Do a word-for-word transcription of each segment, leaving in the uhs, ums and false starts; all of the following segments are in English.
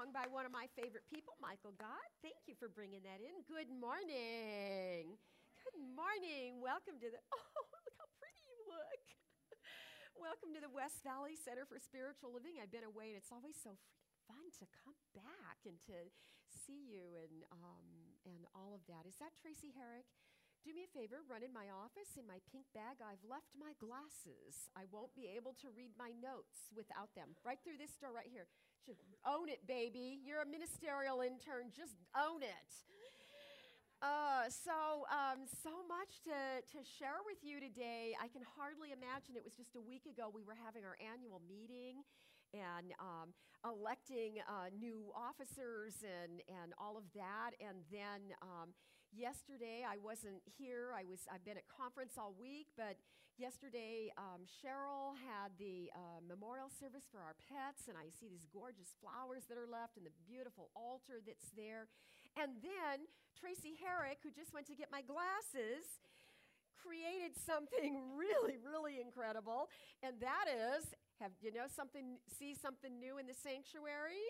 song by one of my favorite people, Michael Gott. Thank you for bringing that in. Good morning. Good morning. Welcome to the, oh, look how pretty you look. Welcome to the West Valley Center for Spiritual Living. I've been away, and it's always so freaking fun to come back and to see you and um, and all of that. Is that Tracy Herrick? Do me a favor, run in my office. In my pink bag, I've left my glasses. I won't be able to read my notes without them. Right through this door right here. Should own it, baby. You're a ministerial intern. Just own it. Uh, so, um, so much to, to share with you today. I can hardly imagine. It was just a week ago we were having our annual meeting and um, electing uh, new officers and, and all of that. And then um, yesterday I wasn't here. I was I've been at conference all week, but yesterday um, Cheryl had the uh, memorial service for our pets, and I see these gorgeous flowers that are left and the beautiful altar that's there. And then Tracy Herrick, who just went to get my glasses, created something really, really incredible, and that is, have you know something, see something new in the sanctuary?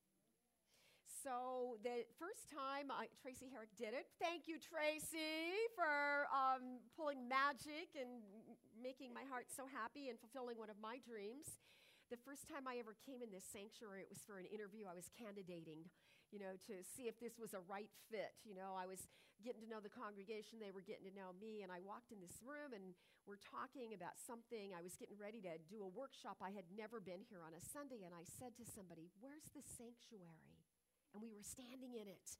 So the first time I, Tracy Herrick did it, thank you, Tracy, for um, pulling magic and making my heart so happy and fulfilling one of my dreams. The first time I ever came in this sanctuary, it was for an interview. I was candidating, you know, to see if this was a right fit. You know, I was getting to know the congregation. They were getting to know me. And I walked in this room, and we're talking about something. I was getting ready to do a workshop. I had never been here on a Sunday. And I said to somebody, "Where's the sanctuary?" And we were standing in it.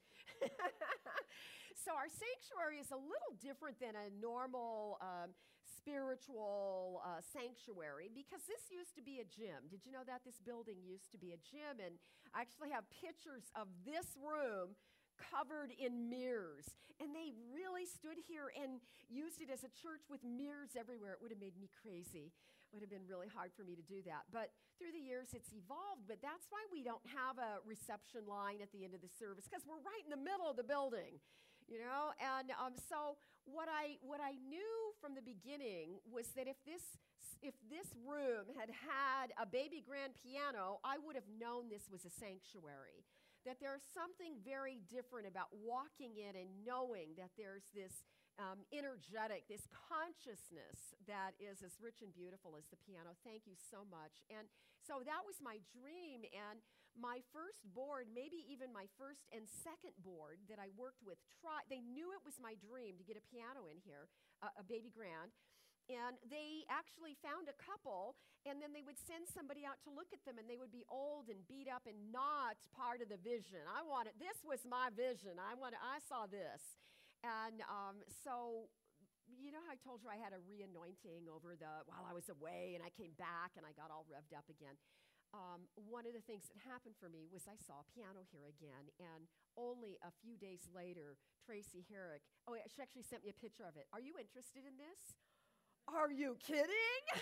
So our sanctuary is a little different than a normal um, spiritual uh, sanctuary, because this used to be a gym. Did you know that? This building used to be a gym, and I actually have pictures of this room covered in mirrors. And they really stood here and used it as a church with mirrors everywhere. It would have made me crazy. It would have been really hard for me to do that. But through the years, it's evolved. But that's why we don't have a reception line at the end of the service, because we're right in the middle of the building, you know? And um, so what I what I knew from the beginning was that if this if this room had had a baby grand piano, I would have known this was a sanctuary. That there's something very different about walking in and knowing that there's this um, energetic, this consciousness that is as rich and beautiful as the piano. Thank you so much. And so that was my dream. And my first board, maybe even my first and second board that I worked with, tried, they knew it was my dream to get a piano in here, uh, a baby grand. And they actually found a couple, and then they would send somebody out to look at them, and they would be old and beat up and not part of the vision. I wanted, this was my vision. I wanted, I saw this. And um, so, you know how I told you I had a re-anointing over the, while I was away, and I came back, and I got all revved up again. Um, one of the things that happened for me was I saw a piano here again, and only a few days later, Tracy Herrick, oh, she actually sent me a picture of it. Are you interested in this? Are you kidding?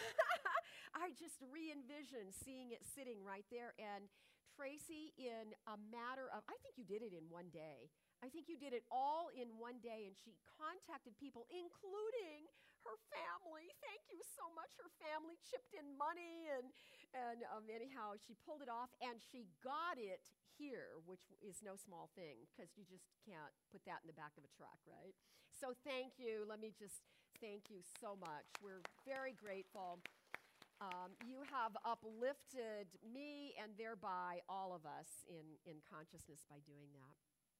I just re-envisioned seeing it sitting right there. And Tracy, in a matter of, I think you did it in one day. I think you did it all in one day, and she contacted people, including her family. Thank you so much. Her family chipped in money, and, and um, anyhow, she pulled it off, and she got it here, which is no small thing, because you just can't put that in the back of a truck, right? So thank you. Let me just thank you so much. We're very grateful. Um, you have uplifted me and thereby all of us in, in consciousness by doing that.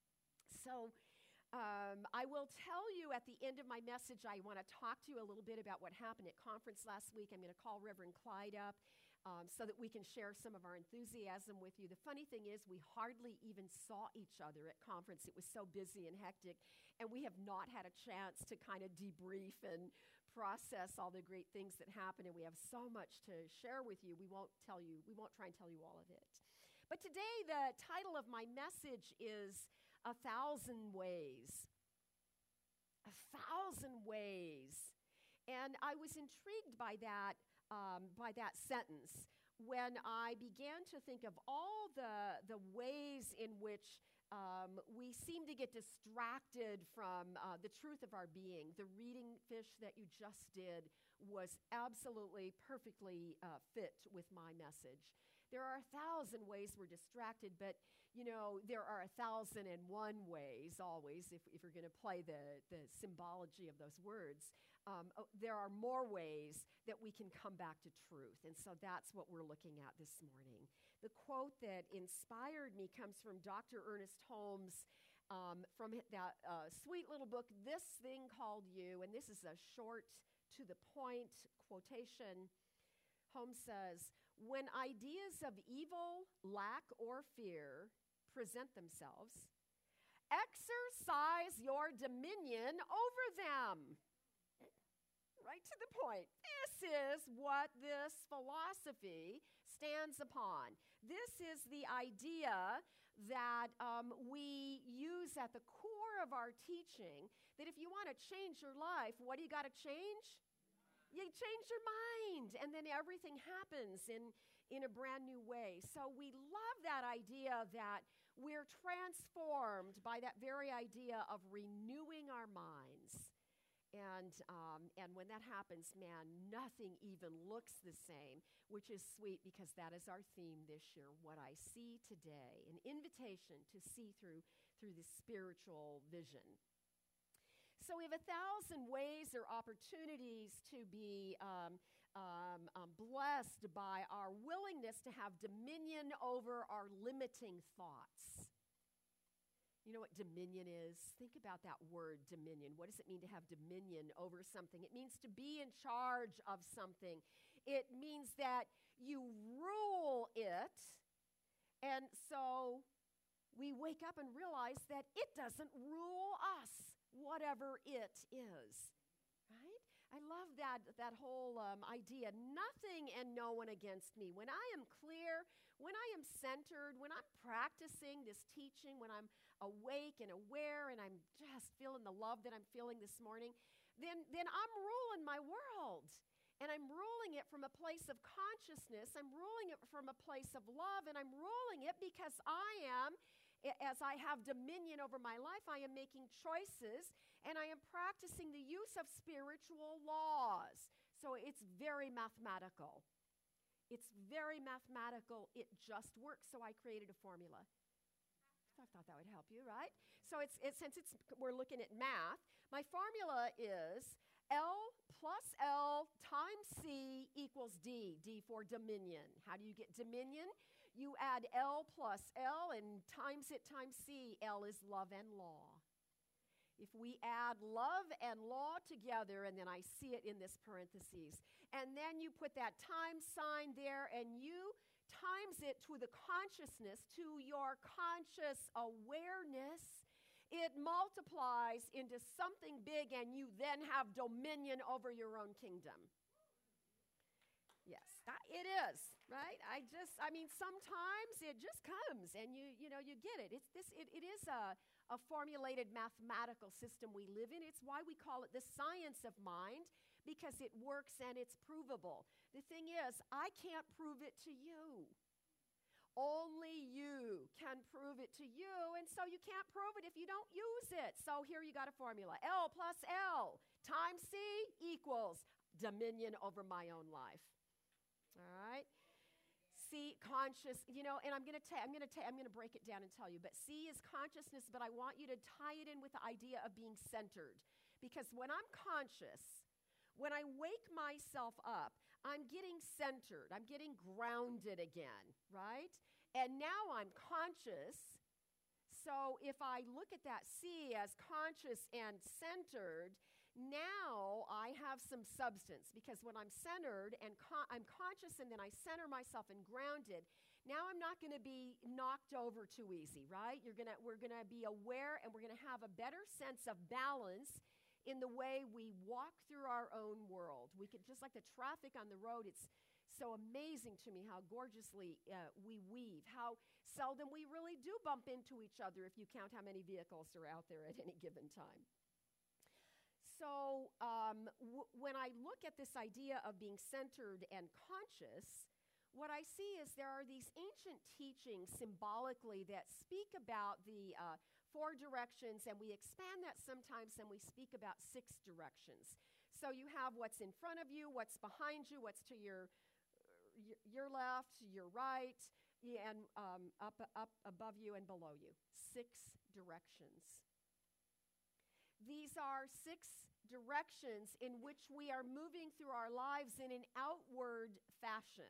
So um, I will tell you at the end of my message, I want to talk to you a little bit about what happened at conference last week. I'm going to call Reverend Clyde up um, so that we can share some of our enthusiasm with you. The funny thing is we hardly even saw each other at conference. It was so busy and hectic, and we have not had a chance to kind of debrief and process all the great things that happened, and we have so much to share with you. We won't tell you, we won't try and tell you all of it. But today, the title of my message is A Thousand Ways. A thousand ways. And I was intrigued by that, um, by that sentence when I began to think of all the, the ways in which um, we seem to get distracted from uh, the truth of our being. The reading fish that you just did was absolutely perfectly uh, fit with my message. There are a thousand ways we're distracted, but, you know, there are a thousand and one ways always, if, if you're going to play the, the symbology of those words. Um, oh, there are more ways that we can come back to truth. And so that's what we're looking at this morning. The quote that inspired me comes from Doctor Ernest Holmes, um, from that uh, sweet little book, This Thing Called You. And this is a short, to the point quotation. Holmes says, "When ideas of evil, lack, or fear present themselves, exercise your dominion over them." Right to the point. This is what this philosophy stands upon. This is the idea that um, we use at the core of our teaching, that if you want to change your life, what do you got to change? You change your mind, and then everything happens in, in a brand new way. So we love that idea that we're transformed by that very idea of renewing our minds. And um, and when that happens, man, nothing even looks the same, which is sweet because that is our theme this year, what I see today, an invitation to see through through the spiritual vision. So we have a thousand ways or opportunities to be um, um, um, blessed by our willingness to have dominion over our limiting thoughts. You know what dominion is? Think about that word, dominion. What does it mean to have dominion over something? It means to be in charge of something. It means that you rule it. And so we wake up and realize that it doesn't rule us, whatever it is, right? I love that, that whole um, idea. Nothing and no one against me. When I am clear, when I am centered, when I'm practicing this teaching, when I'm awake and aware and I'm just feeling the love that I'm feeling this morning, then, then I'm ruling my world. And I'm ruling it from a place of consciousness. I'm ruling it from a place of love. And I'm ruling it because I am, as I have dominion over my life, I am making choices and I am practicing the use of spiritual laws. So it's very mathematical. It's very mathematical. It just works. So I created a formula. I thought that would help you, right? So it's, it, since it's, we're looking at math, my formula is L plus L times C equals D, D for dominion. How do you get dominion? You add L plus L and times it times C. L is love and law. If we add love and law together, and then I see it in this parentheses, and then you put that times sign there, and you times it to the consciousness, to your conscious awareness, it multiplies into something big, and you then have dominion over your own kingdom. Yes, that, it is, right? I just, I mean, sometimes it just comes, and you, you know, you get it. It's this, it, it is a, a formulated mathematical system we live in. It's why we call it the science of mind, because it works and it's provable. The thing is, I can't prove it to you. Only you can prove it to you, and so you can't prove it if you don't use it. So here you got a formula. L plus L times C equals dominion over my own life. All right? C, conscious, you know, and I'm going to ta- I'm going to ta- I'm going to break it down and tell you, but C is consciousness, but I want you to tie it in with the idea of being centered. Because when I'm conscious, when I wake myself up, I'm getting centered. I'm getting grounded again, right? And now I'm conscious. So if I look at that C as conscious and centered, now I have some substance, because when I'm centered and con- I'm conscious and then I center myself and grounded, now I'm not going to be knocked over too easy, right? You're gonna, we're going to be aware, and we're going to have a better sense of balance in the way we walk through our own world. We could, just like the traffic on the road, it's so amazing to me how gorgeously uh, we weave, how seldom we really do bump into each other if you count how many vehicles are out there at any given time. So um, w- when I look at this idea of being centered and conscious, what I see is there are these ancient teachings symbolically that speak about the uh, four directions, and we expand that sometimes, and we speak about six directions. So you have what's in front of you, what's behind you, what's to your your, your left, your right, yeah, and um, up, up above you and below you. Six directions. These are six directions in which we are moving through our lives in an outward fashion,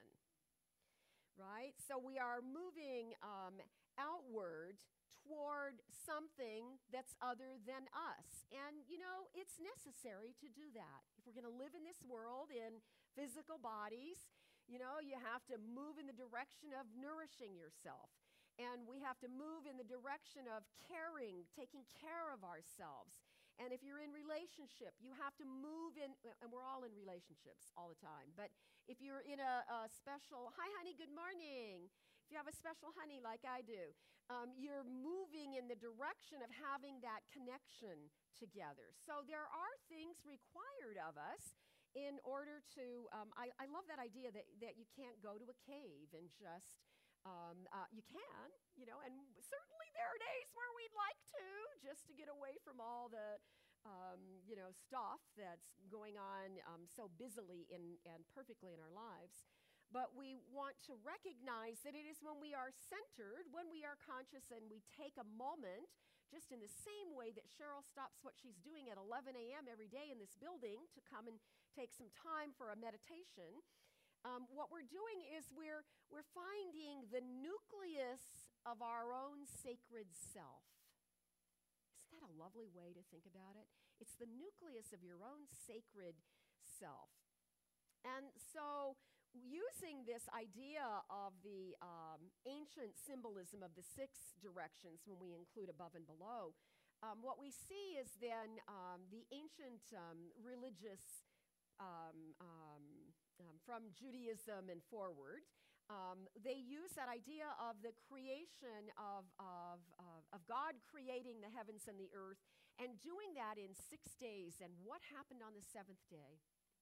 right? So we are moving um, outward toward something that's other than us. And, you know, it's necessary to do that. If we're going to live in this world in physical bodies, you know, you have to move in the direction of nourishing yourself. And we have to move in the direction of caring, taking care of ourselves. And if you're in relationship, you have to move in, and we're all in relationships all the time. But if you're in a, a special, hi honey, good morning. If you have a special honey like I do, um, you're moving in the direction of having that connection together. So there are things required of us in order to, um, I, I love that idea that, that you can't go to a cave and just, um, uh, you can, you know, and certainly there are days where we'd like to, just to get away from all the, um, you know, stuff that's going on um, so busily in, and perfectly in our lives. But we want to recognize that it is when we are centered, when we are conscious, and we take a moment, just in the same way that Cheryl stops what she's doing at eleven a.m. every day in this building to come and take some time for a meditation. Um, what we're doing is we're, we're finding the nucleus of our own sacred self. Isn't that a lovely way to think about it? It's the nucleus of your own sacred self. And so using this idea of the um, ancient symbolism of the six directions when we include above and below, um, what we see is then um, the ancient um, religious um, um, um, from Judaism and forward, um, they use that idea of the creation of, of, of, of God creating the heavens and the earth and doing that in six days. And what happened on the seventh day?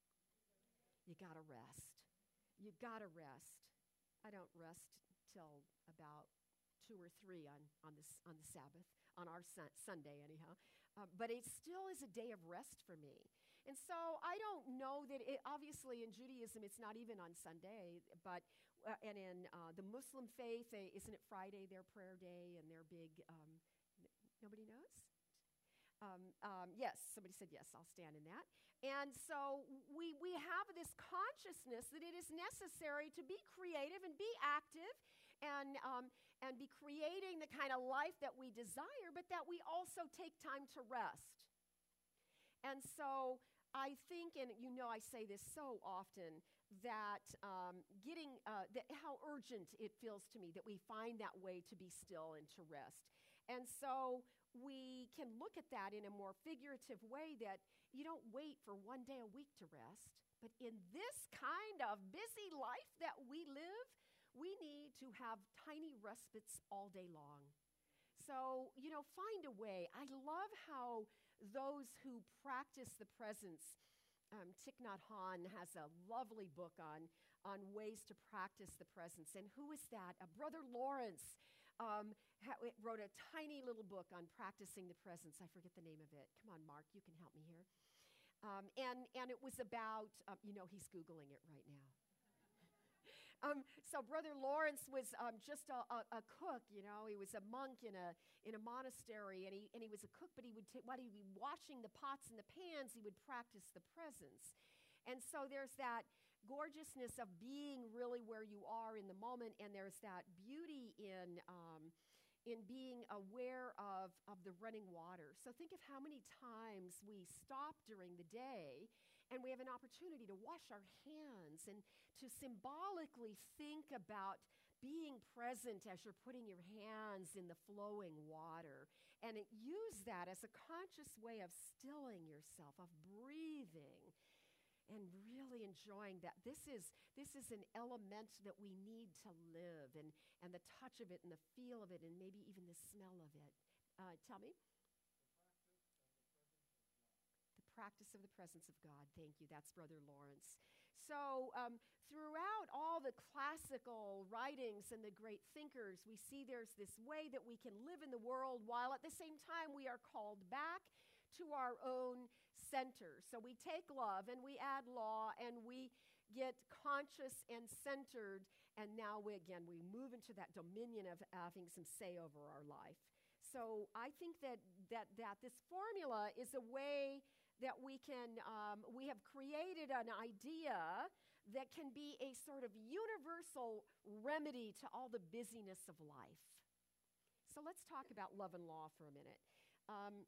You got to rest. You got to rest. I don't rest till about two or three on, on, this, on the Sabbath, on our sun- Sunday anyhow. Uh, but it still is a day of rest for me. And so I don't know that it, obviously in Judaism it's not even on Sunday, but uh, and in uh, the Muslim faith, uh, isn't it Friday, their prayer day and their big, um, n- nobody knows? Um, um, yes, somebody said yes, I'll stand in that. And so we, we have this consciousness that it is necessary to be creative and be active and, um, and be creating the kind of life that we desire, but that we also take time to rest. And so I think, and you know I say this so often, that um, getting, uh, that how urgent it feels to me that we find that way to be still and to rest. And so we can look at that in a more figurative way, that you don't wait for one day a week to rest, but in this kind of busy life that we live, we need to have tiny respites all day long. So, you know, find a way. I love how those who practice the presence, um, Thich Nhat Hanh has a lovely book on, on ways to practice the presence. And who is that? Uh, Brother Lawrence um, ha- wrote a tiny little book on practicing the presence. I forget the name of it. Come on, Mark, you can help me here. Um, and, and it was about, um, you know, he's Googling it right now. Um, so Brother Lawrence was um, just a, a, a cook, you know. He was a monk in a in a monastery, and he and he was a cook. But he would ta- while he'd be washing the pots and the pans, he would practice the presence. And so there's that gorgeousness of being really where you are in the moment, and there's that beauty in um, in being aware of of the running water. So think of how many times we stop during the day, and we have an opportunity to wash our hands and to symbolically think about being present as you're putting your hands in the flowing water. And it, use that as a conscious way of stilling yourself, of breathing, and really enjoying that. This is, this is an element that we need to live, and, and the touch of it and the feel of it and maybe even the smell of it. Uh, tell me. Practice of the presence of God. Thank you. That's Brother Lawrence. So um, throughout all the classical writings and the great thinkers, we see there's this way that we can live in the world while at the same time we are called back to our own center. So we take love and we add law and we get conscious and centered, and now we, again, we move into that dominion of having some say over our life. So I think that that that this formula is a way that we can, um, we have created an idea that can be a sort of universal remedy to all the busyness of life. So let's talk about love and law for a minute. Um,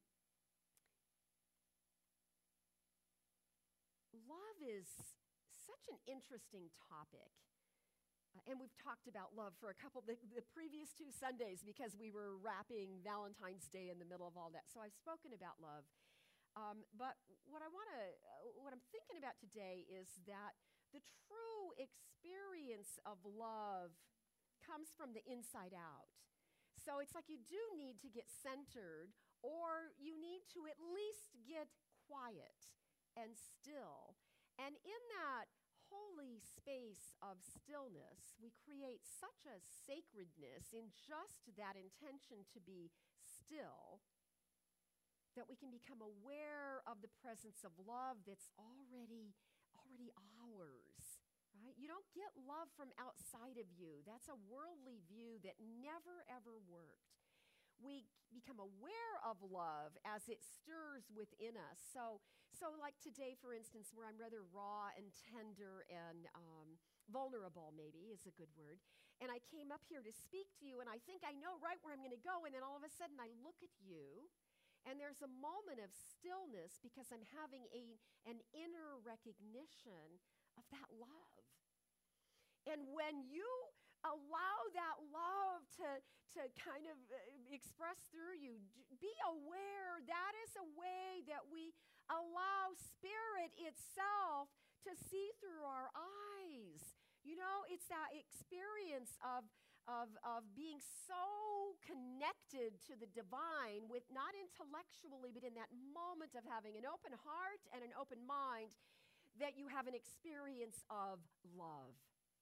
love is such an interesting topic. Uh, and we've talked about love for a couple, the, the previous two Sundays, because we were wrapping Valentine's Day in the middle of all that. So I've spoken about love. Um, but what I want to, uh, what I'm thinking about today is that the true experience of love comes from the inside out. So it's like you do need to get centered, or you need to at least get quiet and still. And in that holy space of stillness, we create such a sacredness in just that intention to be still that we can become aware of the presence of love that's already already ours, right? You don't get love from outside of you. That's a worldly view that never ever worked. We become aware of love as it stirs within us. So, so like today, for instance, where I'm rather raw and tender and um, vulnerable, maybe is a good word, and I came up here to speak to you, and I think I know right where I'm going to go, and then all of a sudden I look at you, and there's a moment of stillness because I'm having a an inner recognition of that love. And when you allow that love to, to kind of uh, express through you, d- be aware that is a way that we allow Spirit itself to see through our eyes. You know, it's that experience of, of, of being so connected to the divine, with not intellectually, but in that moment of having an open heart and an open mind, that you have an experience of love.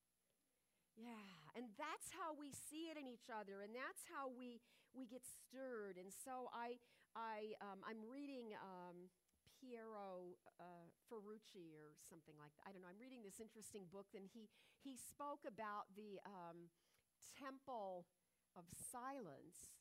Yeah, and that's how we see it in each other, and that's how we we get stirred. And so I I um, I'm reading um, Piero uh, Ferrucci or something like that. I don't know. I'm reading this interesting book, and he he spoke about the um, temple of silence,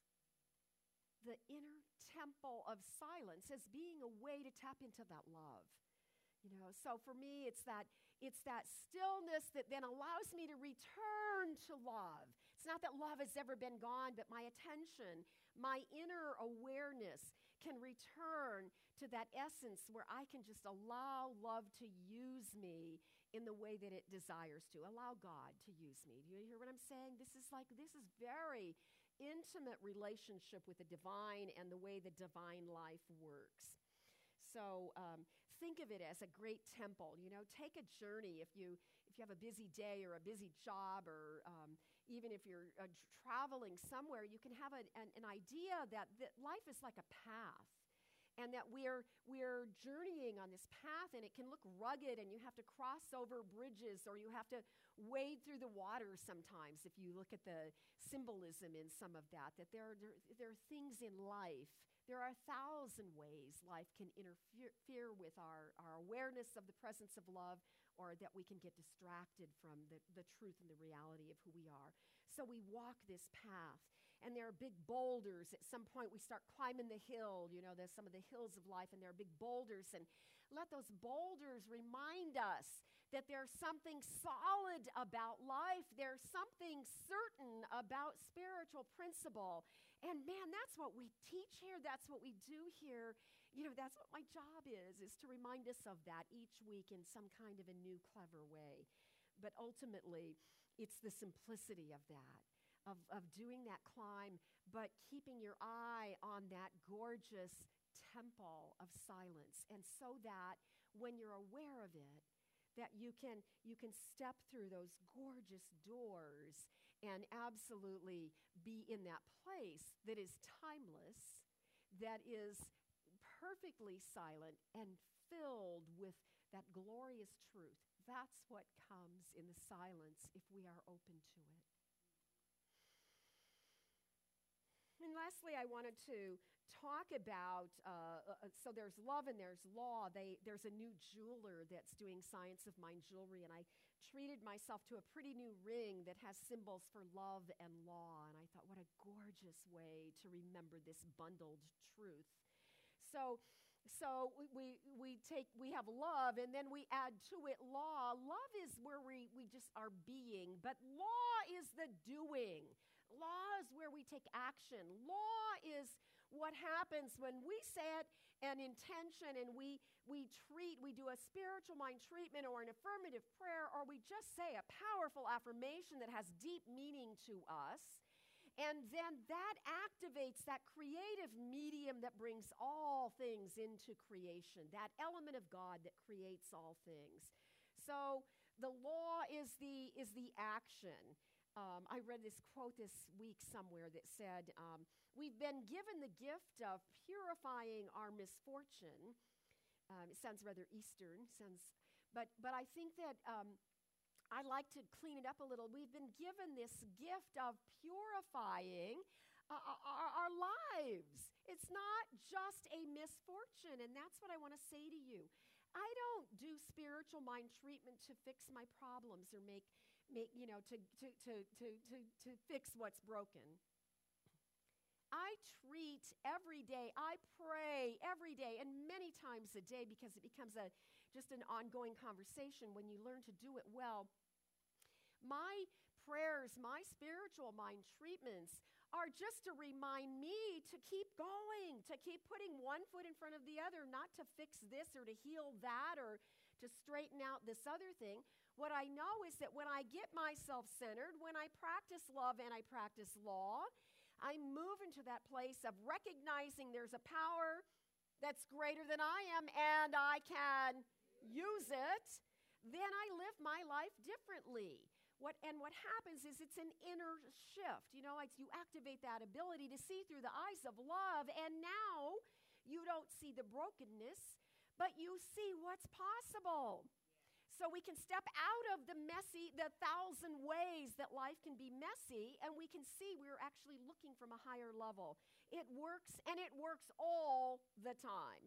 the inner temple of silence, as being a way to tap into that love. You know, so for me, it's that it's that stillness that then allows me to return to love. It's not that love has ever been gone, but my attention, my inner awareness can return to that essence where I can just allow love to use me in the way that it desires to. Allow God to use me. Do you hear what I'm saying? This is like, this is very intimate relationship with the divine and the way the divine life works. So um, think of it as a great temple. You know, take a journey if you if you have a busy day or a busy job, or um, even if you're uh, traveling somewhere, you can have a, an, an idea that, that life is like a path, and that we're we're journeying on this path, and it can look rugged, and you have to cross over bridges, or you have to wade through the water sometimes. If you look at the symbolism in some of that, that there are, there, there are things in life. There are a thousand ways life can interfere with our, our awareness of the presence of love, or that we can get distracted from the, the truth and the reality of who we are. So we walk this path, and there are big boulders. At some point, we start climbing the hill. You know, there's some of the hills of life, and there are big boulders. And let those boulders remind us that there's something solid about life. There's something certain about spiritual principle. And man, that's what we teach here. That's what we do here. You know, that's what my job is, is to remind us of that each week in some kind of a new, clever way. But ultimately, it's the simplicity of that, of, of doing that climb, but keeping your eye on that gorgeous temple of silence. And so that when you're aware of it, that you can you can step through those gorgeous doors and absolutely be in that place that is timeless, that is perfectly silent and filled with that glorious truth. That's what comes in the silence if we are open to it. And lastly, I wanted to talk about, uh, uh, so there's love and there's law. They, there's a new jeweler that's doing Science of Mind jewelry, and I treated myself to a pretty new ring that has symbols for love and law. And I thought, what a gorgeous way to remember this bundled truth. So, so we, we, we take, we have love, and then we add to it law. Love is where we, we just are being, but law is the doing. Law is where we take action. Law is what happens when we set an intention and we, we treat, we do a spiritual mind treatment or an affirmative prayer, or we just say a powerful affirmation that has deep meaning to us. And then that activates that creative medium that brings all things into creation, that element of God that creates all things. So the law is the, is the action. Um, I read this quote this week somewhere that said, um, we've been given the gift of purifying our misfortune. Um, it sounds rather Eastern, sounds, but, but I think that um, I like to clean it up a little. We've been given this gift of purifying uh, our, our lives. It's not just a misfortune, and that's what I want to say to you. I don't do spiritual mind treatment to fix my problems or make Make, you know, to, to, to, to, to, to fix what's broken. I treat every day, I pray every day and many times a day, because it becomes a just an ongoing conversation when you learn to do it well. My prayers, my spiritual mind treatments are just to remind me to keep going, to keep putting one foot in front of the other, not to fix this or to heal that or to straighten out this other thing. What I know is that when I get myself centered, when I practice love and I practice law, I move into that place of recognizing there's a power that's greater than I am and I can use it. Then I live my life differently. What, and what happens is it's an inner shift. You know, it's, you activate that ability to see through the eyes of love, and now you don't see the brokenness, but you see what's possible. So we can step out of the messy, the thousand ways that life can be messy, and we can see we're actually looking from a higher level. It works, and it works all the time.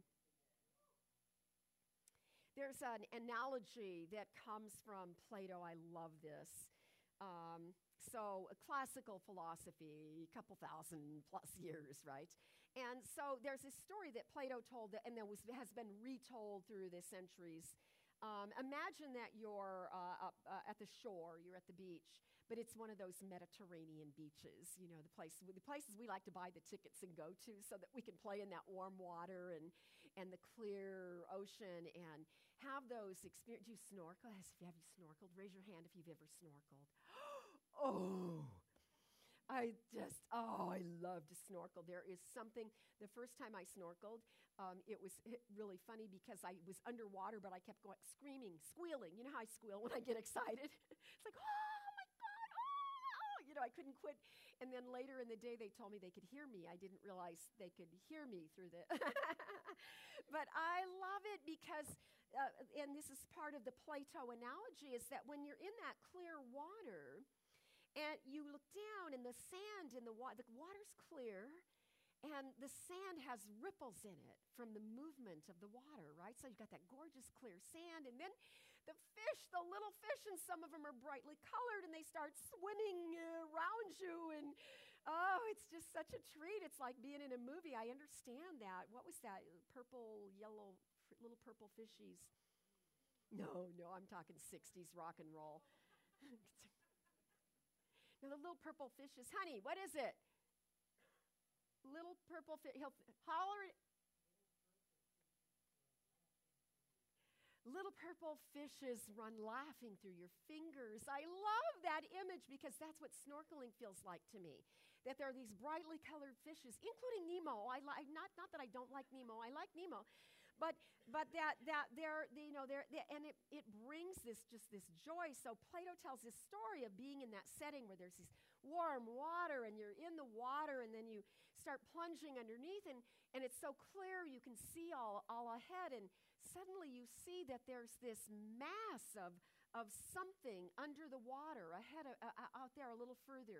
There's an analogy that comes from Plato. I love this. Um, so classical philosophy, a couple thousand plus years, right? And so there's this story that Plato told, that, and that was, has been retold through the centuries. Um, imagine that you're uh, up, uh, at the shore, you're at the beach, but it's one of those Mediterranean beaches, you know, the, place, the places we like to buy the tickets and go to so that we can play in that warm water and, and the clear ocean and have those experiences. Do you snorkel? As if you have you snorkeled? Raise your hand if you've ever snorkeled. Oh, I just, oh, I love to snorkel. There is something, the first time I snorkeled, um, it was really funny because I was underwater, but I kept going, screaming, squealing. You know how I squeal when I get excited? It's like, oh my God, oh, you know, I couldn't quit. And then later in the day, they told me they could hear me. I didn't realize they could hear me through the, but I love it because, uh, and this is part of the Plato analogy, is that when you're in that clear water, and you look down, and the sand in the water, the water's clear, and the sand has ripples in it from the movement of the water, right? So you've got that gorgeous clear sand, and then the fish, the little fish, and some of them are brightly colored, and they start swimming uh, around you, and oh, it's just such a treat. It's like being in a movie. I understand that. What was that? Purple, yellow, f- little purple fishies. No, no, I'm talking sixties rock and roll. Now, the little purple fishes, honey, what is it? Little purple fish, he'll holler. Little purple fishes run laughing through your fingers. I love that image because that's what snorkeling feels like to me. That there are these brightly colored fishes, including Nemo. I like not not that I don't like Nemo. I like Nemo. But but that that they're they, you know they're they, and it, it brings this just this joy. So Plato tells this story of being in that setting where there's this warm water and you're in the water, and then you start plunging underneath, and, and it's so clear you can see all, all ahead, and suddenly you see that there's this mass of of something under the water ahead of, uh, out there a little further.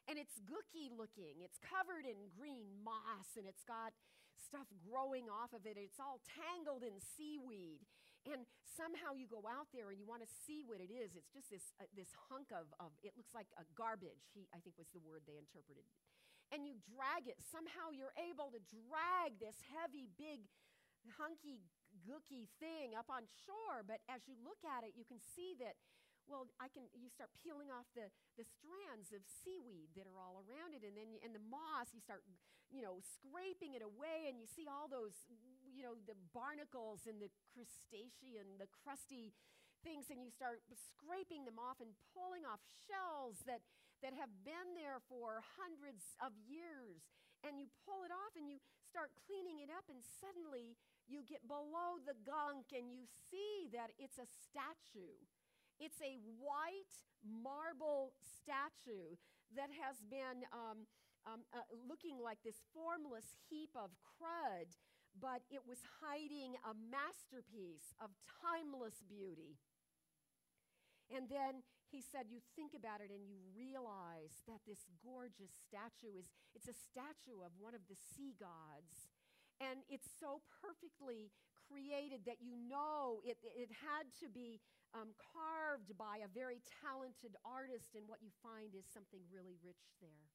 And it's gooky looking. It's covered in green moss, and it's got stuff growing off of it. It's all tangled in seaweed. And somehow you go out there and you want to see what it is. It's just this uh, this hunk of, of, it looks like a garbage, he, I think was the word they interpreted. And you drag it. Somehow you're able to drag this heavy, big, hunky, gooky thing up on shore. But as you look at it, you can see that, well, I can. You start peeling off the, the strands of seaweed that are all around it, and then you, and the moss. You start, you know, scraping it away, and you see all those, you know, the barnacles and the crustacean, the crusty things, and you start scraping them off and pulling off shells that that have been there for hundreds of years, and you pull it off, and you start cleaning it up, and suddenly you get below the gunk, and you see that it's a statue. It's a white marble statue that has been um, um, uh, looking like this formless heap of crud, but it was hiding a masterpiece of timeless beauty. And then he said, you think about it and you realize that this gorgeous statue is, it's a statue of one of the sea gods. And it's so perfectly created that you know it, it had to be um, carved by a very talented artist, and what you find is something really rich there.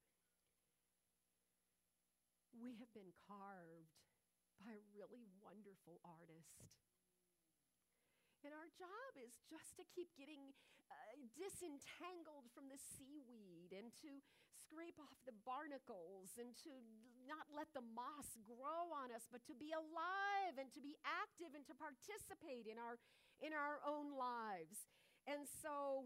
We have been carved by a really wonderful artist. And our job is just to keep getting uh, disentangled from the seaweed and to scrape off the barnacles and to not let the moss grow on us, but to be alive and to be active and to participate in our, in our own lives. And so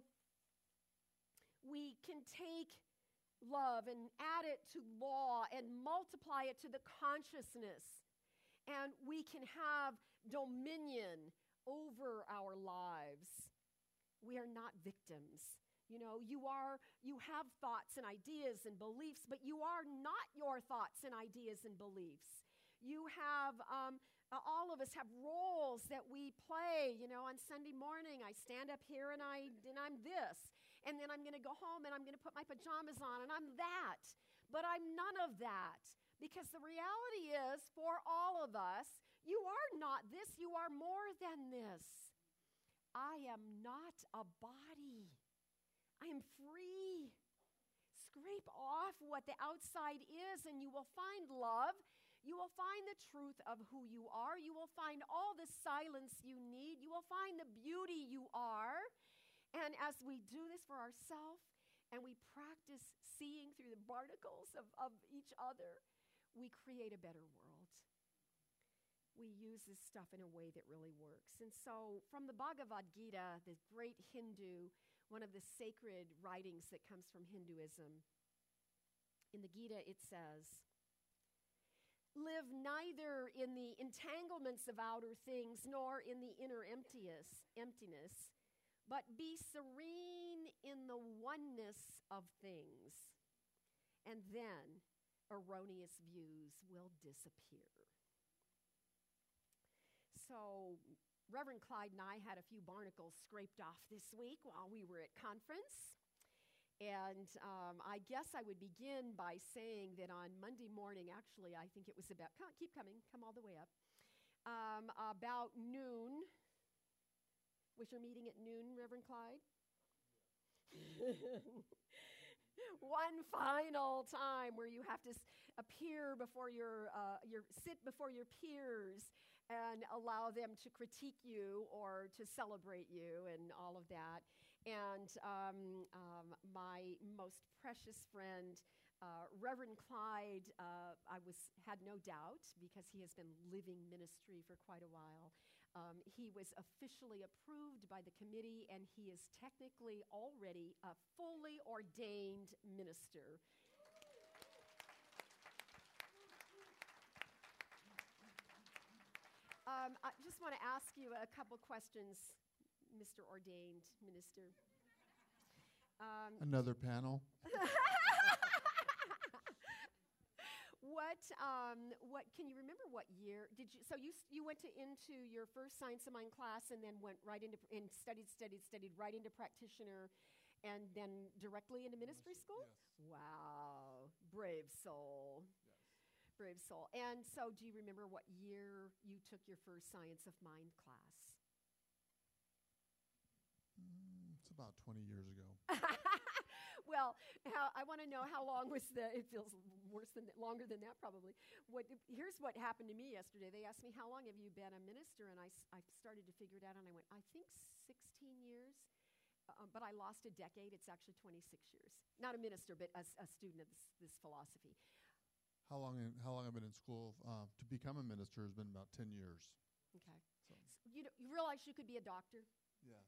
we can take love and add it to law and multiply it to the consciousness. And we can have dominion over our lives. We are not victims. You know, you are, you have thoughts and ideas and beliefs, but you are not your thoughts and ideas and beliefs. You have, um, uh, all of us have roles that we play. You know, on Sunday morning, I stand up here and, I, and I'm this. And then I'm going to go home and I'm going to put my pajamas on and I'm that. But I'm none of that. Because the reality is, for all of us, you are not this, you are more than this. I am not a body. I am free. Scrape off what the outside is, and you will find love. You will find the truth of who you are. You will find all the silence you need. You will find the beauty you are. And as we do this for ourselves, and we practice seeing through the barnacles of, of each other, we create a better world. We use this stuff in a way that really works. And so from the Bhagavad Gita, the great Hindu, one of the sacred writings that comes from Hinduism, in the Gita it says, live neither in the entanglements of outer things nor in the inner emptiness, emptiness, but be serene in the oneness of things. And then erroneous views will disappear. So Reverend Clyde and I had a few barnacles scraped off this week while we were at conference. And um, I guess I would begin by saying that on Monday morning, actually, I think it was about, come, keep coming, come all the way up, um, about noon. Was your meeting at noon, Reverend Clyde? One final time where you have to s- appear before your, uh, your, sit before your peers and allow them to critique you or to celebrate you and all of that. And um, um, my most precious friend, uh, Reverend Clyde, uh, I was had no doubt because he has been living ministry for quite a while. Um, he was officially approved by the committee, and he is technically already a fully ordained minister. Um, I just want to ask you a couple questions, Mister Ordained Minister. Um, Another panel. What, um, what, can you remember what year did you, so you, you went to, into your first Science of Mind class and then went right into, and studied, studied, studied right into practitioner and then directly into ministry Yes, school? yes. Wow, Brave soul. Yes. Brave soul. And so do you remember what year you took your first Science of Mind class? Mm, it's about twenty years ago. Well, how, I want to know how long was the, it feels worse than, that, longer than that probably. What, here's what happened to me yesterday. They asked me, how long have you been a minister? And I, s- I started to figure it out, and I went, I think sixteen years. Uh, but I lost a decade. It's actually twenty-six years. Not a minister, but a, s- a student of this, this philosophy. How long? In, how long I've been in school uh, to become a minister has been about ten years. Okay. So. S- You, know, you realize you could be a doctor, Yes.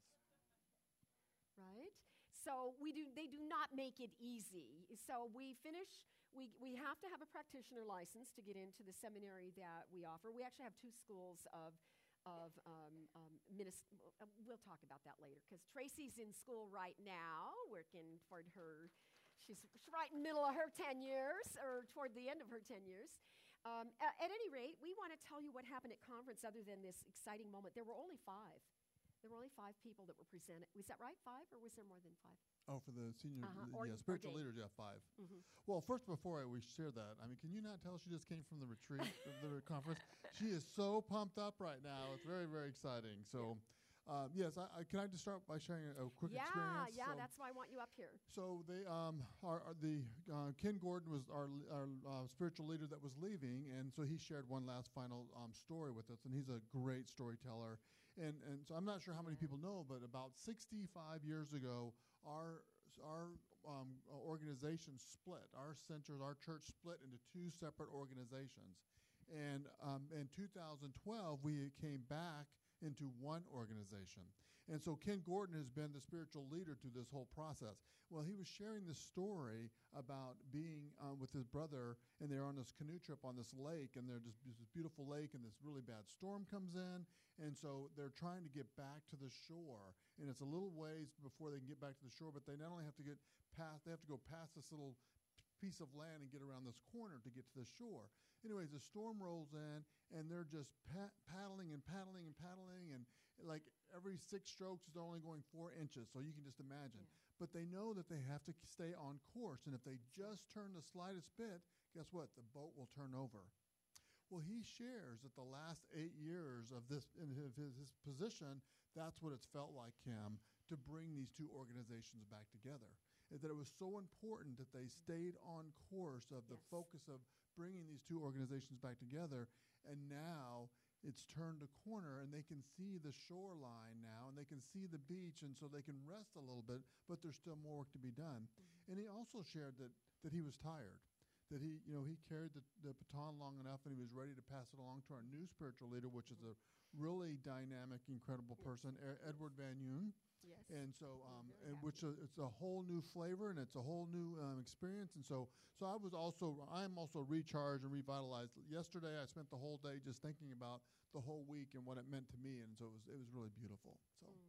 right? So we do. They do not make it easy. So we finish. We we have to have a practitioner license to get into the seminary that we offer. We actually have two schools of of um, um, minis- uh, we'll talk about that later because Tracy's in school right now, working toward her. She's, she's right in the middle of her ten years, or toward the end of her ten years. Um, a- at any rate, we want to tell you what happened at conference other than this exciting moment. There were only five. There were only five people that were presented. Was that right, five, or was there more than five? Oh, for the senior, Uh-huh. uh, Or- yeah, or spiritual day. leaders, yeah, five. Mm-hmm. Well, first, before I, we share that, I mean, can you not tell she just came from the retreat, the, the conference? She is so pumped up right now. It's very, very exciting. So, um, yes, I, I, can I just start by sharing a, a quick yeah, experience? Yeah, So- that's why I want you up here. So they, um, our, our the uh, Ken Gordon was our, our uh, spiritual leader that was leaving, and so he shared one last final um, story with us, and he's a great storyteller. And and so I'm not sure how many people know, but about sixty-five years ago, our our um, organization split. Our center, our church split into two separate organizations, and um, in two thousand twelve we came back into one organization. And so Ken Gordon has been the spiritual leader through this whole process. Well, he was sharing this story about being uh, with his brother, and they're on this canoe trip on this lake, and they're just this beautiful lake, and this really bad storm comes in, and so they're trying to get back to the shore, and it's a little ways before they can get back to the shore, but they not only have to get past, they have to go past this little piece of land and get around this corner to get to the shore. Anyways, the storm rolls in, and they're just pa- paddling and paddling and paddling, and like every six strokes is only going four inches, so you can just imagine. Yeah. But they know that they have to k- stay on course, and if they just turn the slightest bit, guess what? The boat will turn over. Well, he shares that the last eight years of this in his, his, his position, that's what it's felt like him to bring these two organizations back together. And that it was so important that they stayed on course of the Yes. focus of bringing these two organizations back together. And now it's turned a corner, and they can see the shoreline now, and they can see the beach, and so they can rest a little bit, but there's still more work to be done. Mm-hmm. And he also shared that, that he was tired, that he, you know, he carried the, the baton long enough, and he was ready to pass it along to our new spiritual leader, which is a really dynamic, incredible Yes. person, e- Edward Van Yoon. Yes. And so, um, very and which uh, it's a whole new flavor, and it's a whole new um, experience. And so, so I was also, I'm also recharged and revitalized. Yesterday, I spent the whole day just thinking about the whole week and what it meant to me, and so it was, it was really beautiful. So, Mm.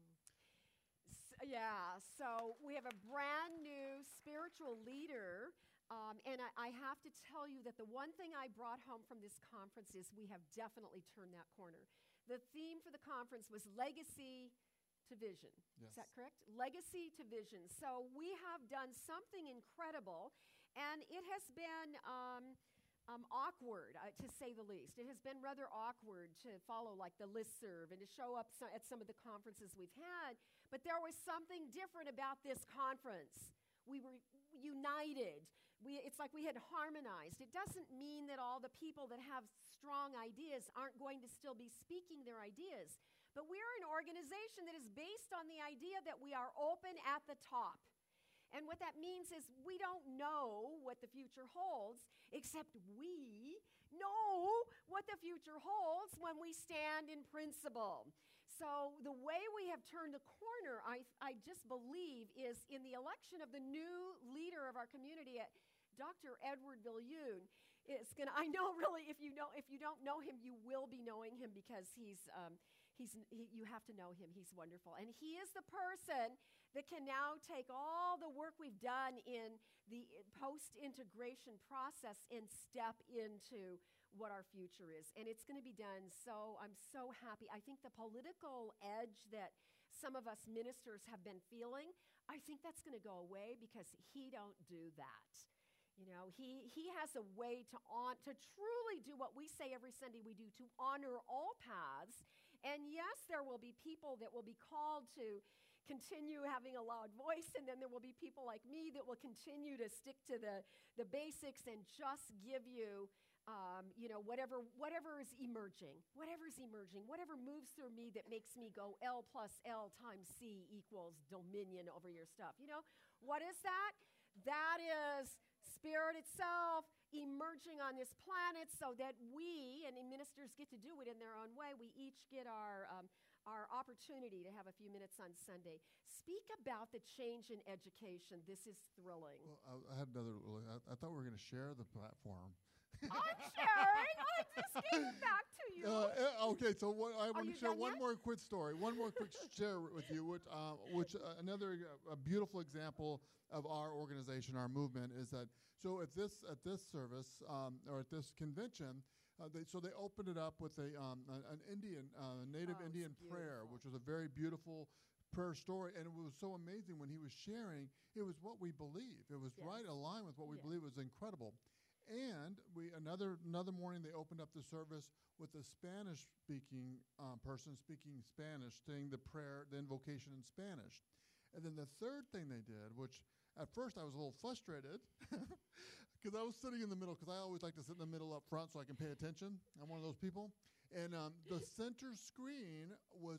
S- yeah, so we have a brand new spiritual leader. Um, and I, I have to tell you that the one thing I brought home from this conference is we have definitely turned that corner. The theme for the conference was legacy to vision. yes. Is that correct? Legacy to vision. So we have done something incredible, and it has been um, um, awkward, uh, to say the least. It has been rather awkward to follow like the listserv and to show up so at some of the conferences we've had, but there was something different about this conference. We were united. We, it's like we had harmonized. It doesn't mean that all the people that have strong ideas aren't going to still be speaking their ideas. But we're an organization that is based on the idea that we are open at the top. And what that means is we don't know what the future holds, except we know what the future holds when we stand in principle. So the way we have turned the corner, I, I just believe, is in the election of the new leader of our community, Doctor Edward Viljoen. It's gonna. I know, really, if you know, if you don't know him, you will be knowing him because he's, um, he's. He, you have to know him. He's wonderful, and he is the person that can now take all the work we've done in the post-integration process and step into what our future is. And it's going to be done. So I'm so happy. I think the political edge that some of us ministers have been feeling, I think that's going to go away because he don't do that. You know, he, he has a way to on to truly do what we say every Sunday we do, to honor all paths. And yes, there will be people that will be called to continue having a loud voice, and then there will be people like me that will continue to stick to the, the basics and just give you, um, you know, whatever whatever is emerging, whatever is emerging, whatever moves through me that makes me go L plus L times C equals dominion over your stuff. You know, what is that? That is Spirit itself emerging on this planet so that we, and ministers get to do it in their own way, we each get our um, our opportunity to have a few minutes on Sunday. Speak about the change in education. This is thrilling. Well, I, I had another. I, I thought we were going to share the platform. I'm sharing. I just gave it back to you. Uh, eh, okay, so what, I want you to share done one yet? more quick story. One more quick share with you, which, uh, which uh, another uh, a beautiful example of our organization, our movement, is that. So at this at this service um, or at this convention, uh, they, so they opened it up with a um, an, an Indian uh, native Oh, it's Indian prayer, beautiful. which was a very beautiful prayer story, and it was so amazing when he was sharing. It was what we believe. It was Yes. right aligned with what we Yes. believe. It was incredible. And we another another morning they opened up the service with a Spanish speaking um, person speaking Spanish, saying the prayer, the invocation in Spanish. And then the third thing they did, which at first I was a little frustrated because I was sitting in the middle, because I always like to sit in the middle up front so I can pay attention. I'm one of those people. And um, the center screen was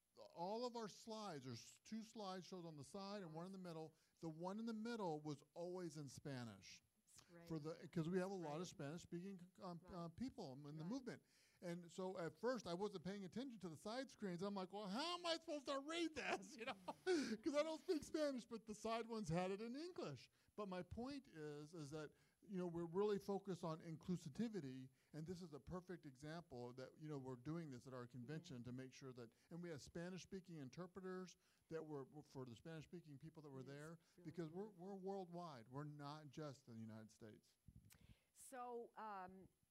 all of our slides. There's two slideshows on the side and one in the middle. The one in the middle was always in Spanish. Right. For the because we have a lot Right. of Spanish-speaking um, Right. uh, people in the Right. movement, and so at first I wasn't paying attention to the side screens. I'm like, well, how am I supposed to read this? You know, because I don't speak Spanish, but the side ones had it in English. But my point is, is that you know we're really focused on inclusivity, and this is a perfect example that you know we're doing this at our convention to make sure that, and we have Spanish-speaking interpreters that were were for the Spanish-speaking people that were Yes, there, really because we're good. we're worldwide. We're not just in the United States. So um,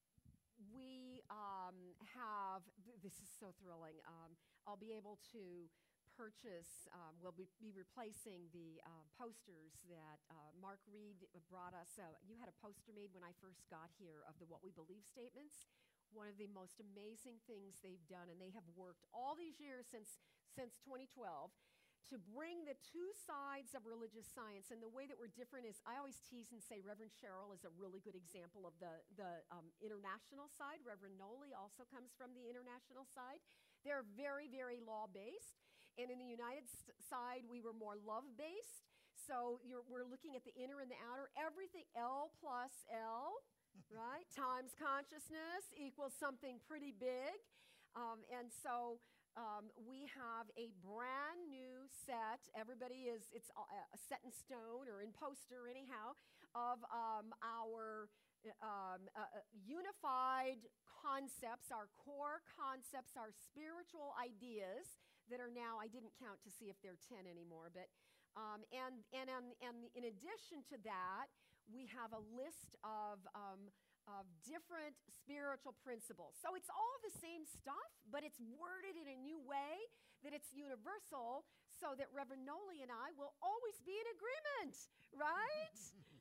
we um, have, th- this is so thrilling. Um, I'll be able to purchase, um, we'll be, be replacing the uh, posters that uh, Mark Reed brought us. Uh, you had a poster made when I first got here of the What We Believe statements. One of the most amazing things they've done, and they have worked all these years since, since twenty twelve, to bring the two sides of religious science. And the way that we're different is, I always tease and say Reverend Cheryl is a really good example of the, the um, international side. Reverend Noli also comes from the international side. They're very, very law-based. And in the United s- side, we were more love-based. So you're, we're looking at the inner and the outer. Everything L plus L, right? Times consciousness equals something pretty big. Um, and so um, we have a brand new set. Everybody is, it's uh, uh, set in stone or in poster anyhow, of um, our um, uh, uh, unified concepts, our core concepts, our spiritual ideas that are now, I didn't count to see if they're ten anymore, but, um, and, and, and, and in addition to that, we have a list of um, of different spiritual principles. So it's all the same stuff, but it's worded in a new way that it's universal, so that Reverend Noli and I will always be in agreement, right?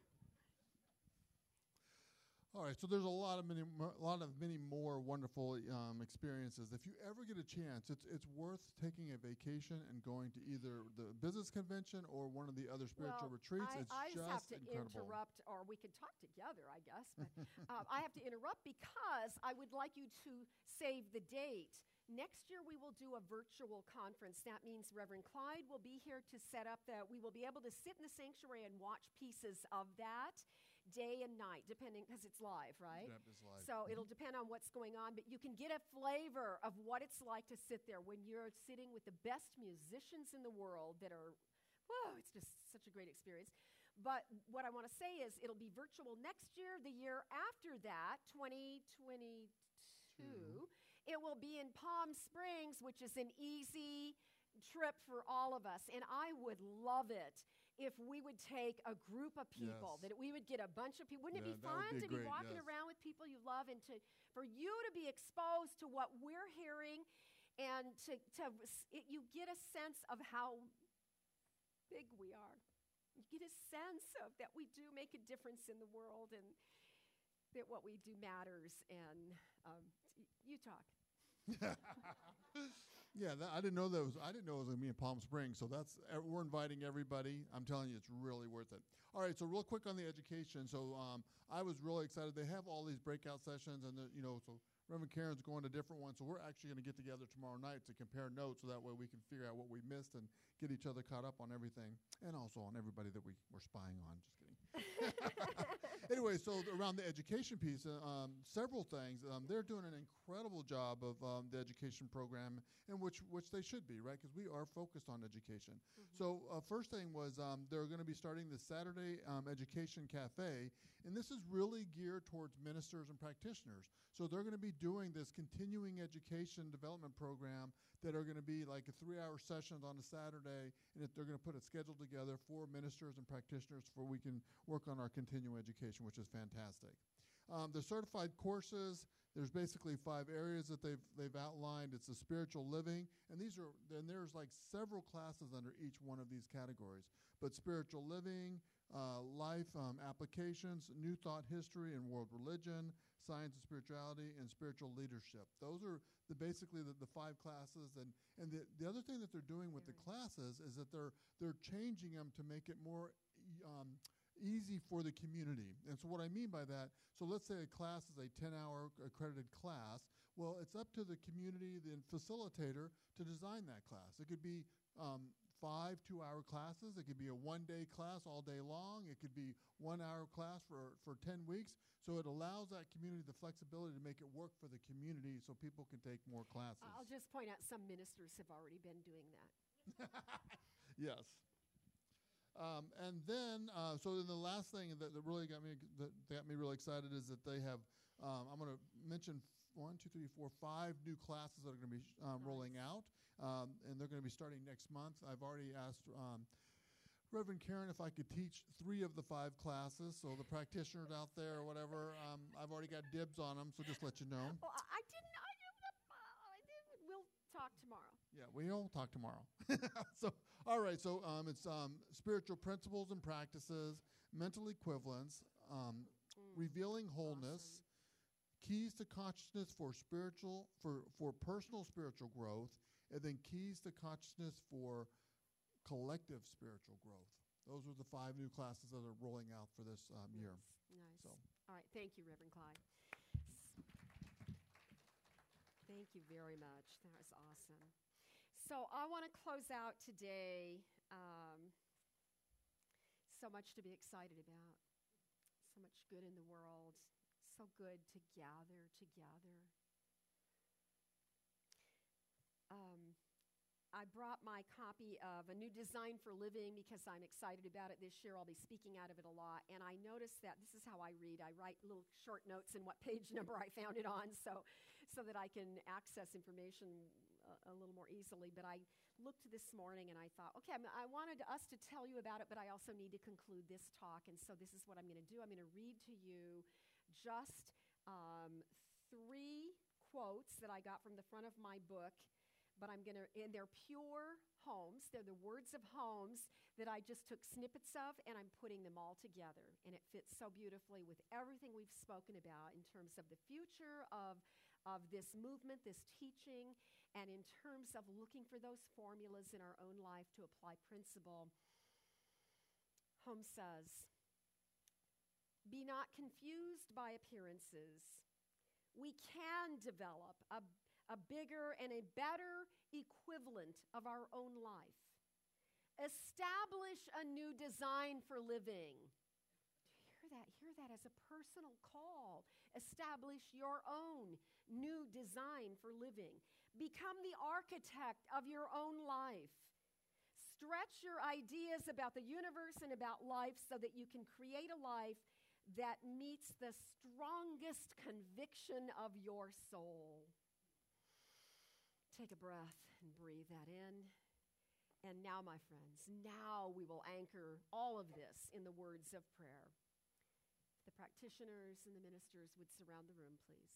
All right, so there's a lot of many, mo- a lot of many more wonderful um, experiences. If you ever get a chance, it's it's worth taking a vacation and going to either the business convention or one of the other spiritual Well, retreats. I, It's I just have to incredible. interrupt, or we can talk together, I guess. But um, I have to interrupt because I would like you to save the date. Next year, we will do a virtual conference. That means Reverend Clyde will be here to set up that. We will be able to sit in the sanctuary and watch pieces of that day and night, depending, because it's live, right? Yep, it's live. So it'll depend on what's going on, but you can get a flavor of what it's like to sit there when you're sitting with the best musicians in the world that are, whoa, it's just such a great experience. But what I want to say is it'll be virtual next year. The year after that, twenty twenty-two, it will be in Palm Springs, which is an easy trip for all of us. And I would love it if we would take a group of people, Yes. that we would get a bunch of people. Wouldn't Yeah, it be that would fun be to be great, walking yes. around with people you love, and to for you to be exposed to what we're hearing, and to, to s- it, you get a sense of how big we are. You get a sense of that we do make a difference in the world and that what we do matters. And um, y- you talk. Yeah, that, I didn't know that was. I didn't know it was going to be in Palm Springs. So that's uh, we're inviting everybody. I'm telling you, it's really worth it. All right, so real quick on the education. So um, I was really excited. They have all these breakout sessions, and the, you know, so Reverend Karen's going to different ones. So we're actually going to get together tomorrow night to compare notes, so that way we can figure out what we missed and get each other caught up on everything, and also on everybody that we were spying on. Just kidding. Anyway, so th- around the education piece, uh, um, several things. Um, they're doing an incredible job of um, the education program, and which which they should be, right? Because we are focused on education. So uh, first thing was um, they're going to be starting the Saturday um, Education Cafe, and this is really geared towards ministers and practitioners. So they're going to be doing this continuing education development program that are going to be like a three-hour sessions on a Saturday, and if they're going to put a schedule together for ministers and practitioners for we can work on our continuing education, which is fantastic. Um, the certified courses, there's basically five areas that they've they've outlined. It's the spiritual living, and these are and there's like several classes under each one of these categories. But spiritual living, uh, life um, applications, new thought history and world religion, science and spirituality, and spiritual leadership. Those are the basically the, the five classes. And and the, the other thing that they're doing with the classes is that they're they're changing them to make it more e- um, easy for the community. And so what I mean by that, so let's say a class is a ten-hour accredited class. Well, it's up to the community, the facilitator, to design that class. It could be um, five two-hour classes. It could be a one-day class all day long. It could be one-hour class for, for ten weeks. So it allows that community the flexibility to make it work for the community so people can take more classes. I'll just point out some ministers have already been doing that. Yes. Um, and then, uh, so then the last thing that, that really got me that got me really excited is that they have. Um, I'm going to mention one, two, three, four, five new classes that are going to be um, Nice. rolling out, um, and they're going to be starting next month. I've already asked um, Reverend Karen if I could teach three of the five classes. So the practitioners out there or whatever, um, I've already got dibs on them. So just let you know. Well, I, I didn't. I didn't. I didn't. We'll talk tomorrow. Yeah, we'll talk tomorrow. So, all right. So, um, it's um, spiritual principles and practices, mental equivalence, um, Mm, revealing wholeness, awesome. keys to consciousness for spiritual for for personal spiritual growth, and then keys to consciousness for collective spiritual growth. Those are the five new classes that are rolling out for this um, year. Nice. So. All right. Thank you, Reverend Clyde. Thank you very much. That was awesome. So I want to close out today. Um, so much to be excited about. So much good in the world. So good to gather together. Um, I brought my copy of A New Design for Living because I'm excited about it this year. I'll be speaking out of it a lot. And I noticed that this is how I read. I write little short notes and what page number I found it on so, so that I can access information a, a little more easily. But I looked this morning and I thought, okay, I'm, I wanted us to tell you about it, but I also need to conclude this talk. And so this is what I'm going to do. I'm going to read to you just um, three quotes that I got from the front of my book. But I'm going to, and they're pure Holmes. They're the words of Holmes that I just took snippets of, and I'm putting them all together. And it fits so beautifully with everything we've spoken about in terms of the future of, of this movement, this teaching, and in terms of looking for those formulas in our own life to apply principle. Holmes says, "Be not confused by appearances. We can develop a a bigger and a better equivalent of our own life. Establish a new design for living." Hear that? Hear that as a personal call. Establish your own new design for living. Become the architect of your own life. Stretch your ideas about the universe and about life so that you can create a life that meets the strongest conviction of your soul. Take a breath and breathe that in. And now, my friends, now we will anchor all of this in the words of prayer. The practitioners and the ministers would surround the room, please.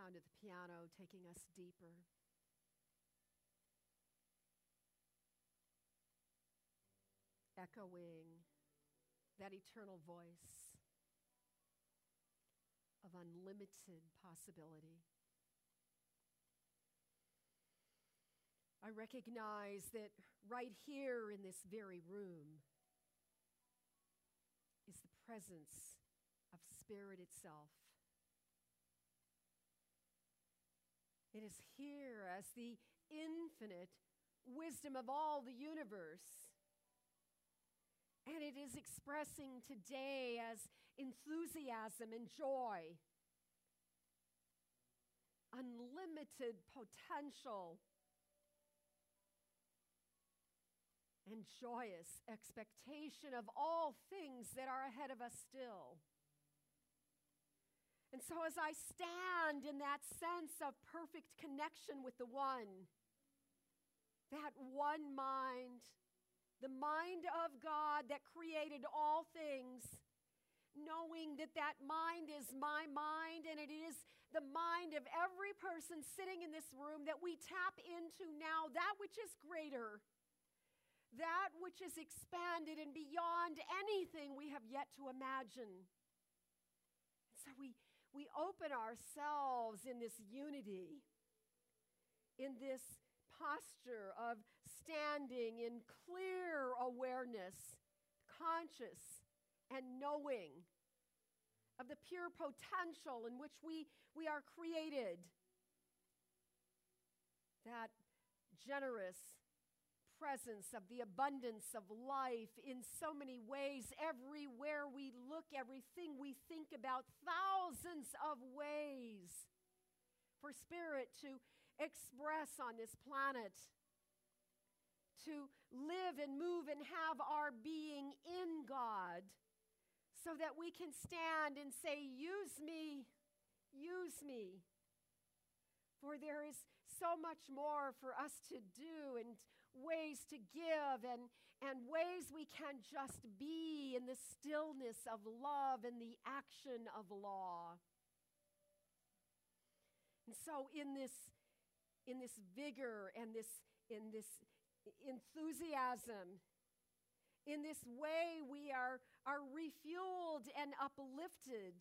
sound of the piano taking us deeper. Echoing that eternal voice of unlimited possibility. I recognize that right here in this very room is the presence of Spirit itself. It is here as the infinite wisdom of all the universe. And it is expressing today as enthusiasm and joy, unlimited potential, and joyous expectation of all things that are ahead of us still. And so as I stand in that sense of perfect connection with the One, that one mind, the mind of God that created all things, knowing that that mind is my mind and it is the mind of every person sitting in this room, that we tap into now that which is greater, that which is expanded and beyond anything we have yet to imagine. And so we, we open ourselves in this unity, in this posture of standing in clear awareness, conscious and knowing of the pure potential in which we, we are created. That generous presence of the abundance of life in so many ways. Everywhere we look, everything we think about, thousands of ways for Spirit to express on this planet, to live and move and have our being in God, so that we can stand and say, use me, use me. For there is so much more for us to do, and ways to give, and, and ways we can just be in the stillness of love and the action of law. And so in this, in this vigor and this, in this enthusiasm, in this way we are, are refueled and uplifted.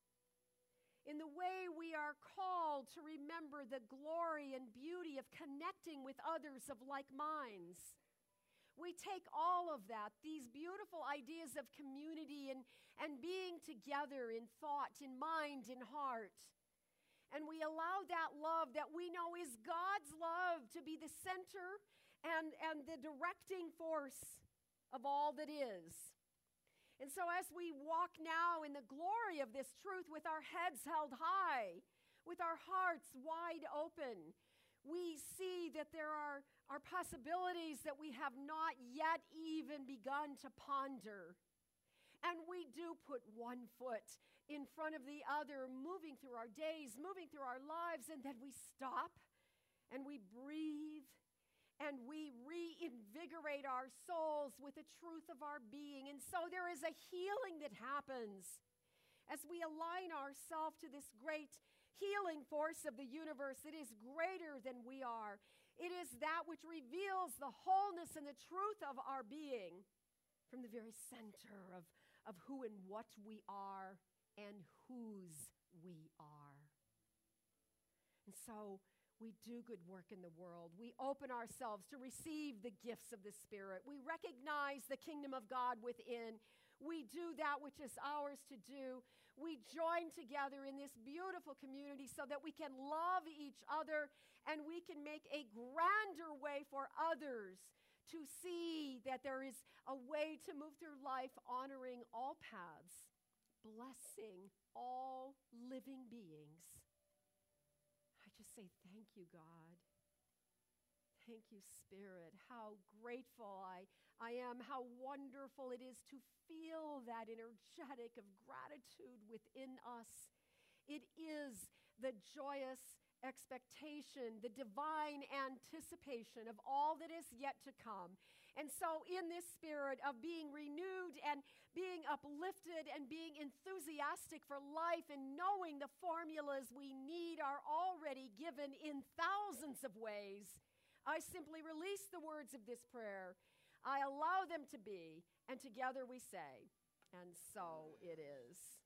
In the way we are called to remember the glory and beauty of connecting with others of like minds. We take all of that, these beautiful ideas of community and, and being together in thought, in mind, in heart. And we allow that love that we know is God's love to be the center and, and the directing force of all that is. And so as we walk now in the glory of this truth with our heads held high, with our hearts wide open, we see that there are, are possibilities that we have not yet even begun to ponder. And we do put one foot in front of the other, moving through our days, moving through our lives, and then we stop and we breathe. And we reinvigorate our souls with the truth of our being. And so there is a healing that happens as we align ourselves to this great healing force of the universe that is greater than we are. It is that which reveals the wholeness and the truth of our being from the very center of, of who and what we are and whose we are. And so we do good work in the world. We open ourselves to receive the gifts of the Spirit. We recognize the kingdom of God within. We do that which is ours to do. We join together in this beautiful community so that we can love each other and we can make a grander way for others to see that there is a way to move through life honoring all paths, blessing all living beings. Just say, thank you, God. Thank you, Spirit. How grateful I, I am, how wonderful it is to feel that energetic of gratitude within us. It is the joyous expectation, the divine anticipation of all that is yet to come. And so, in this spirit of being renewed and being uplifted and being enthusiastic for life and knowing the formulas we need are already given in thousands of ways, I simply release the words of this prayer. I allow them to be, and together we say, and so it is.